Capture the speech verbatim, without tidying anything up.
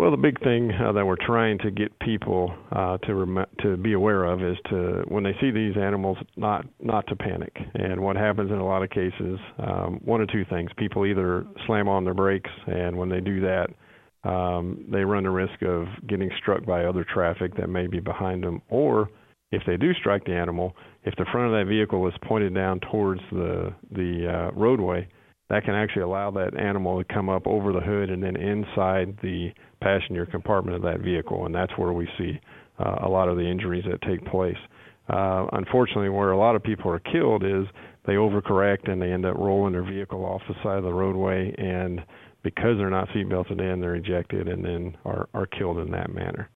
Well, the big thing uh, that we're trying to get people uh, to rem- to be aware of is to, when they see these animals, not not to panic. And what happens in a lot of cases, um, one or two things: people either slam on their brakes, and when they do that, um, they run the risk of getting struck by other traffic that may be behind them. Or if they do strike the animal, if the front of that vehicle is pointed down towards the the uh, roadway, that can actually allow that animal to come up over the hood and then inside the passenger compartment of that vehicle, and that's where we see uh, a lot of the injuries that take place. Uh, unfortunately, where a lot of people are killed is they overcorrect and they end up rolling their vehicle off the side of the roadway, and because they're not seat belted in, they're ejected and then are, are killed in that manner.